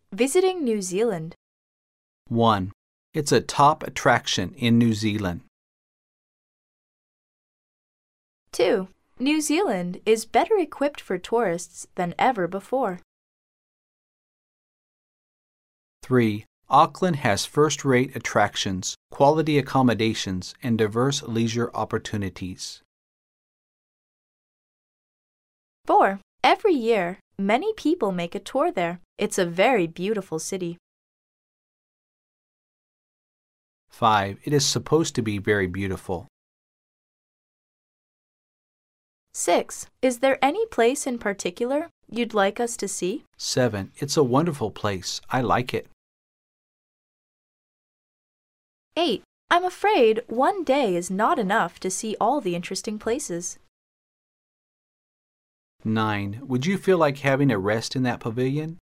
Visiting New Zealand. 1. It's a top attraction in New Zealand. 2. New Zealand is better equipped for tourists than ever before. 3. Auckland has first-rate attractions, quality accommodations, and diverse leisure opportunities. 4. Every year, many people make a tour there. It's a very beautiful city. 5. It is supposed to be very beautiful. 6. Is there any place in particular you'd like us to see? 7. It's a wonderful place. I like it. 8. I'm afraid one day is not enough to see all the interesting places. 9. Would you feel like having a rest in that pavilion?